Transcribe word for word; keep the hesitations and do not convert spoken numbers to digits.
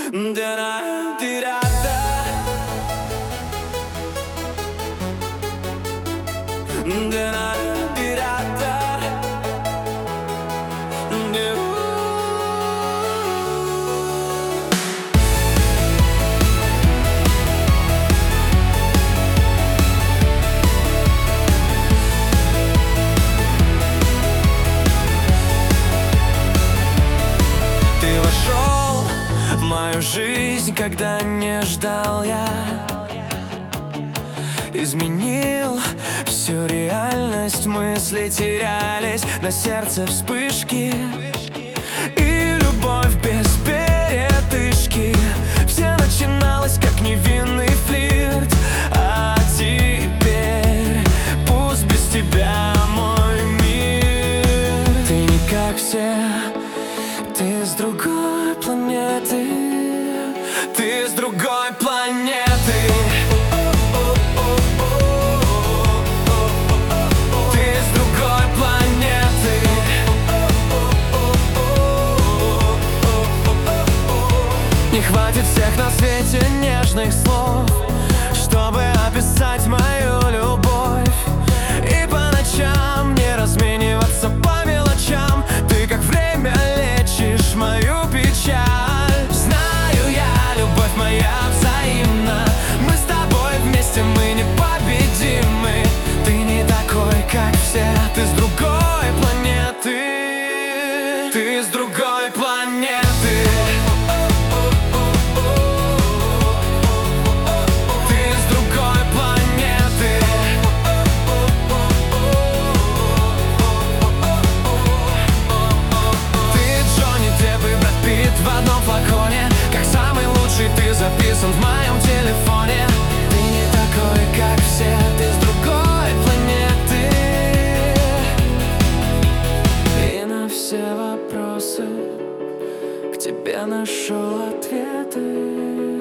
Ты вошел в мою жизнь, когда не ждал я. Изменил всю реальность, мысли терялись, на сердце вспышки и любовь без передышки. Все начиналось как невинный флирт, а теперь пусть без тебя мой мир. Ты не как все, ты с другой планеты, ты с другой планеты. Не хватит всех на свете нежных слов, чтобы описать мою любовь. И по ночам не размениваться по мелочам. Ты как время лечишь мою печаль. Знаю я, любовь моя взаимна. Мы с тобой вместе, мы непобедимы. Ты не такой, как все, ты с другой планеты. Ты с другой планеты. Ты записан в моем телефоне. Ты не такой, как все, ты с другой планеты. И на все вопросы к тебе нашел ответы.